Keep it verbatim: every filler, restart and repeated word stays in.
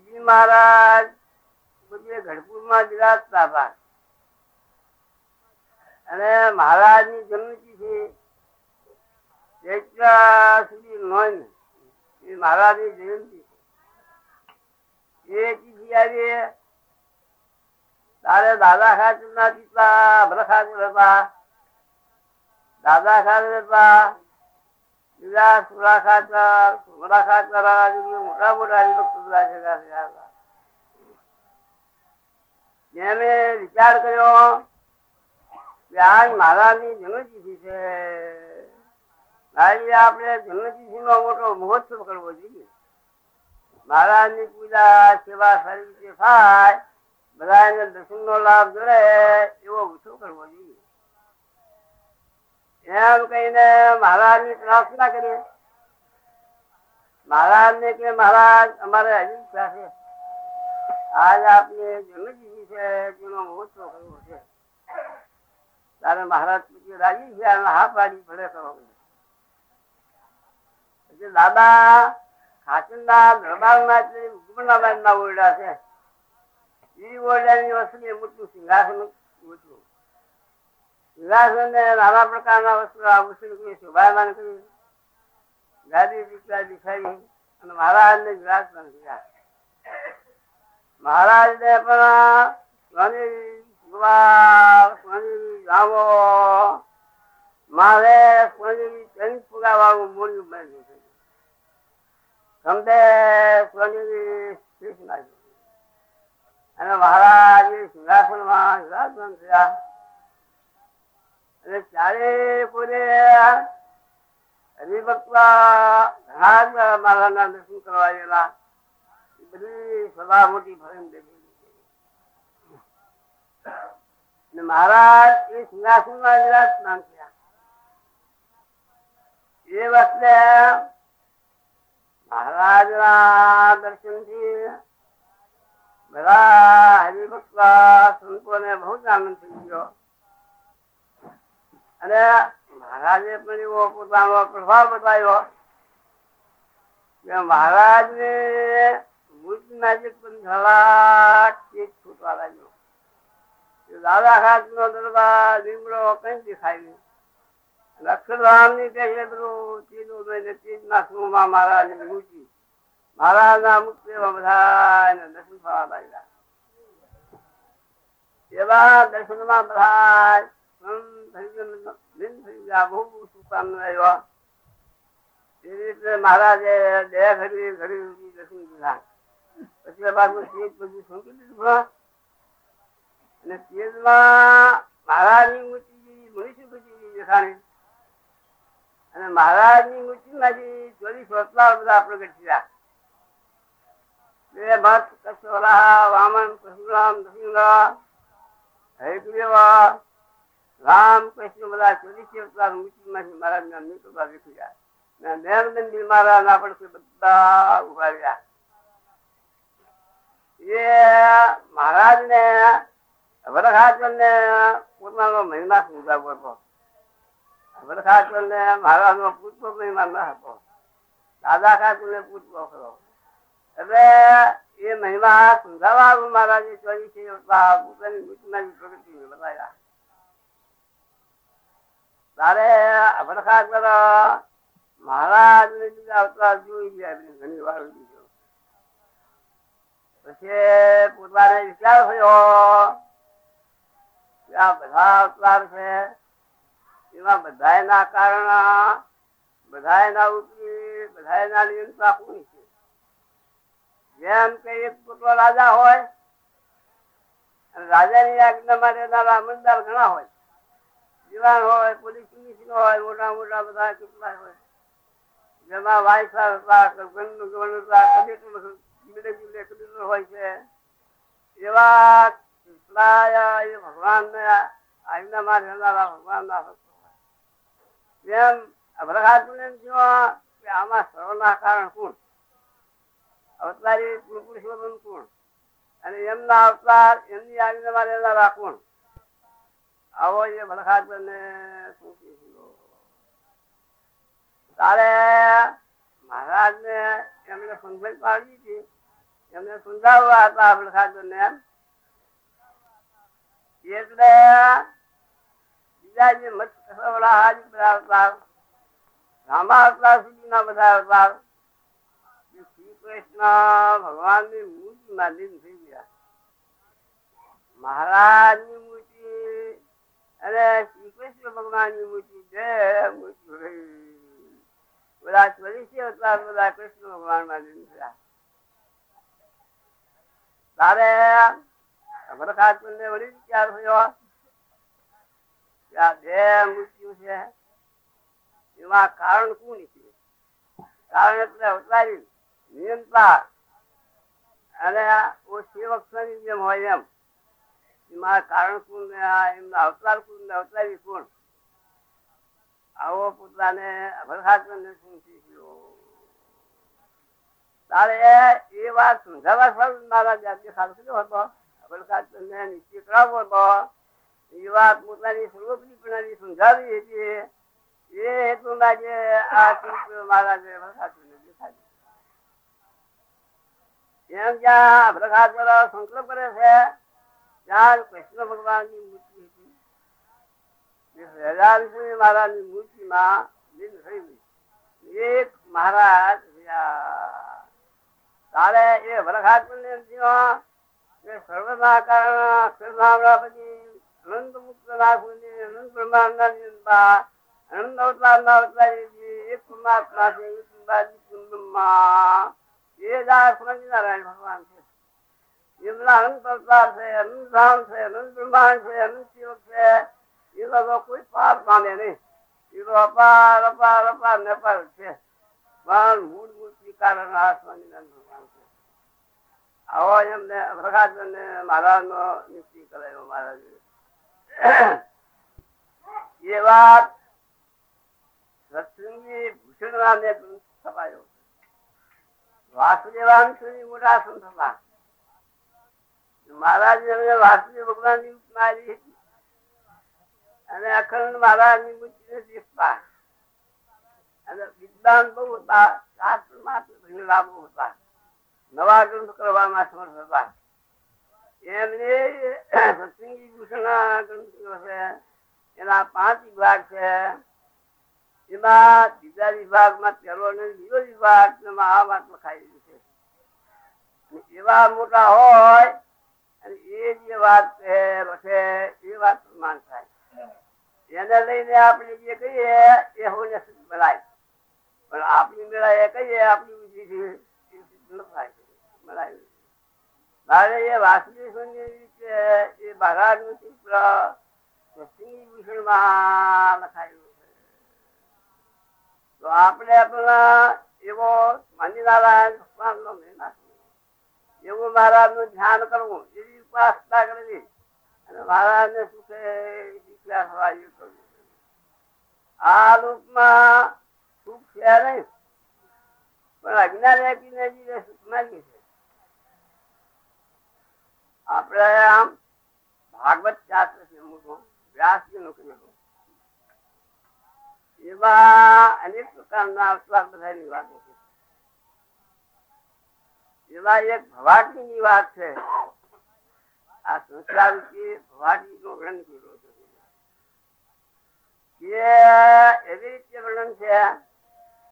શ્રીજી મહારાજ બધે ગઢપુરમાં બિરાજતા હતા અને મહારાજ ની જન્મતિથિ ચૈત્ર સુધી નોંધ એ મહારાજ ની જયંતિ એ તિથિ આવી તારે દાદા ખાચર ના પિતા ભરખાચર હતા. દાદા ખાચર હતા, બીજા સુરા ખાચર, સુમરા ખાચર, મોટા મોટા હતા. એને વિચાર કર્યો કે આજ મહારાજ ની જન્મતિથિ છે, આજે આપણે જન્મતિથિ નો મોટો મહોત્સવ કરવો જોઈએ. મહારાજ ની પૂજા સેવા સારી રીતે થાય, બધા એને દર્શન નો લાભ મળે એવો ઉત્સવ કરવો જોઈએ. એમ કહીને મહારાજ ની પ્રાર્થના કરીએ. મહારાજ ને કે મહારાજ અમારે હજી ઈચ્છા છે, આજ આપને જન્મતિથિ છે તેનો મહોત્સવ કરવો છે. તારે મહારાજ રાજી છે, હા પાડી ભલે કરો. દાદા ખાચર ના દરબાર ના ઓરડા છે. એ ઓરડા ની વસ્તુ મોટું સિંહાસન મોટું સિંહાસન ને નાના પ્રકારના વસ્તુ આભૂષણ શોભાયમાન કર્યું, ગાદી દીકરા દિખાઈ અને મહારાજ ને વિરાજમાન કર્યા. મહારાજ ને પણ સ્વામી કુમાર, સ્વામી રામો મારે સ્વામી ચંદ પુરા વાળું મોડું બન્યું છે. સમજે સ્વામી કૃષ્ણ અને મહારાજ સિંહાસન માં વિરાજમાન થયા. અને ચારે પૂરે હરિભક્ત ઘણા મારા ના દર્શન કરવા ગયેલા. બધી સભા મોટી ફરીને દેખી. મહારાજ એ સિંહાસન માં વિરાજમાન થયા. એ વખતે મહારાજ ના દર્શન થી બધા હરિભક્ત સંતો ને બહુ આનંદ થઈ ગયો. અને મહારાજે પણ એવો પોતાનો પ્રભાવ બતાવ્યો કે મહારાજ ને મૂર્તિ નાજક પણ ધડાક છૂટવા લાગ્યો. દાદા ખાચ નો દરબાર લીમડો કઈ દેખાય. અક્ષરધામ ની પેલું ત્રીજું ત્રીજ ના સુમાં મહારાજ ની મૂર્તિ, મહારાજ ના મુક્તિ બધા દર્શન થવા લાગ્યા. એવા દર્શન માં બધા મહારાજે બે ઘડી ઘડી દર્શન દીધા. પછી બાદમાં તેજ બધું સંકી દીધું અને તેજમાં મહારાજ ની મૂર્તિ મનુષ્ય બધી દેખાણી અને મહારાજ ની મૂર્તિ માંથી ચોવીસ વસલા બધા પ્રગટ થયા. ભક્ત કચ્છોલા વામન પરશુરામ નૃસિંહ હરિદેવા રામ કૃષ્ણ બધા ચોવીસ અવતાર મૂર્તિ માંથી મહારાજ ના નીકળવા દેખી ગયા. નરેન્દ્ર મહારાજ ના પણ બધા ઉભા રહ્યા. એ મહારાજ ને વરખાચર ને પોતાનો મહિમા સમજાવવો હતો. વરખાચર ને મહારાજ નો પૂછવો મહિમા ન હતો. દાદા ખાચર ને પૂછવો ખરો. એટલે એ મહિમા સમજાવવા મહારાજે ચોવીસ અવતાર પોતાની મૂર્તિમાં પ્રગતિ બતાવ્યા. તારે વરખાચર મહારાજ ને બીજા અવતાર જોઈ ગયા ઘણી વાર. પછી પોતાને વિચાર થયો કે આ બધા અવતાર છે એમાં બધા ના કારણ બધા ના ઉપરી બધા ના નિયંત્રણ કોણ છે. જેમ કે એક પુત્ર રાજા હોય અને રાજા ની આજ્ઞા માટે અમલદાર ઘણા હોય, દિવાન હોય, પોલીસ કમિશનર હોય, મોટા મોટા બધા કેટલા હોય. જેમાં વાયસર હતા, ગવર્નર હતા, કલેક્ટર હોય છે. એવા ભગવાન ને આજ્ઞામાં રહેનારા ભગવાન ના જેમ આમાં સર્વના કારણ કોણ? અવતારી પુરુષોત્તમ કોણ? અને એમના અવતાર એમની આજ્ઞામાં રહેનારા કોણ? આવો એ ભરખાત ને તારે મહારાજ ને એમને સમજણ પાડી હતી. એમને સમજાવવા હતા આપણે ખાધો ને એમ એટલે બીજા જે મત હાજી બધા અવતાર રામા અવતાર સુધી ના બધા અવતાર શ્રી કૃષ્ણ ભગવાન ની મૂર્તિ માં લીન થઈ ગયા. મહારાજ ની મૂર્તિ અને શ્રી કૃષ્ણ ભગવાન ની મૂર્તિ બે મૂર્તિ બધા ચોવીસી અવતાર બધા કૃષ્ણ ભગવાન માં લીન થયા. તારે વળી વિચાર થયો કે આ બે મૃત્યુ છે એમાં કારણ કોણ છે? કારણ એટલે અવતારી નિયંતા અને સેવક જેમ હોય એમ એમાં કારણ કોણ એમના અવતાર કોણ અવતારી કોણ? આવો પોતાને અભરખાચંદ શું શીખ્યો? તારે એ વાત સમજાવવા મારા જાતે ખાસ કર્યો હતો. અભરખાચંદ ને નિશ્ચય કરાવવો હતો. એ વાત પોતાની સ્વરૂપની પ્રણાલી સમજાવી હતી. એ હેતુમાં જે આ મહારાજે અભરખાચંદ દેખાડી એમ જ્યાં અભરખાચંદ સંકલ્પ કરે છે ત્યાં કૃષ્ણ ભગવાન ની મૂર્તિ હતી. મહારાજ ની મૂર્તિ માં લીન થઈ એક મહારાજ તારે એ વરખાચંદ ને સર્વના કારણ પછી અનંત મુક્ત ના અનંત બ્રહ્માંડ ના અનંત અવતાર ના અવતારી એક પરમાત્મા છે. એ સ્વામિનારાયણ ભગવાન છે. એમના અનંત અવતાર છે, અનંત ધામ છે, અનંત બ્રહ્માંડ છે, અનંત શિવ છે. એ લોકો કોઈ પાર પામે નહીં. એ તો અપાર અપાર અપાર ને અપાર છે. પણ મૂળ મૂર્તિ કારણ આ સ્વામિનારાયણ ભગવાન છે. આવો એમને પ્રકાશ મહારાજ નો નિશ્ચય કરાયો. મહારાજ એ વાત સત્સંગી ભૂષણ નામે ગ્રંથ છપાયો. વાસુદેવાંશ મોટા સંત હતા. મહારાજ વાસુદેવ ભગવાન ની મારી હતી અને અખંડ મહારાજ ની મૂર્તિ દેખતા અને વિદ્વાન બહુ હતા. શાસ્ત્ર માત્ર ભણેલા બહુ હતા. નવા ગ્રંથ કરવામાં સમર્થ હતા. એમને સત્સંગી ભૂષણ ગ્રંથો છે. એના પાંચ વિભાગ છે. એમાં બીજા વિભાગમાં પહેલો ને બીજો વિભાગ આ વાત લખાયેલી છે. એવા મોટા હોય અને એ જે વાત લખે એ વાત પ્રમાણ થાય. એને લઈને આપણે જે કહીએ એ હોને બનાય. પણ આપણી મેળા એ કહીએ આપણી બુદ્ધિ મારે એ વાસુદેવ એ મહારાજ નું ચિત્ર ભૂષણ માં લખાયેલું છે. તો આપણે આપણા એવો સ્વામિનારાયણ ભગવાન નો મહિમા એવું મહારાજ નું ધ્યાન કરવું, એવી ઉપાસના કરવી અને મહારાજ ને સુખે શીખ્યા થવા એ કરવું. આ રૂપમાં સુખ છે નહીં, પણ અજ્ઞાન વ્યક્તિને જીવે સુખ માંગી છે. આપણે આમ ભાગવત શાસ્ત્ર છે મોટું વ્યાસજી નું કહેલું. એમાં અનેક પ્રકારના અવતાર બધાની વાતો છે. એમાં એક ભવાટી ની વાત છે. આ સંસાર ભવાટી નો વર્ણન કર્યો છે. એવી રીતે વર્ણન છે